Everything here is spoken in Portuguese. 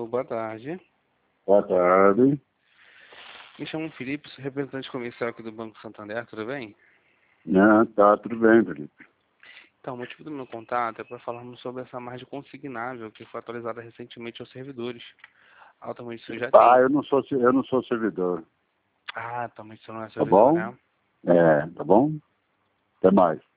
boa tarde. Boa tarde. Me chamo Felipe, sou representante comercial aqui do Banco Santander, tudo bem? Tá tudo bem, Felipe. Então, o motivo do meu contato é para falarmos sobre essa margem consignável que foi atualizada recentemente aos servidores. Atualmente você já tem. Eu não sou servidor. Atualmente você não é Tá servidor, bom? né? Tá bom? Até mais.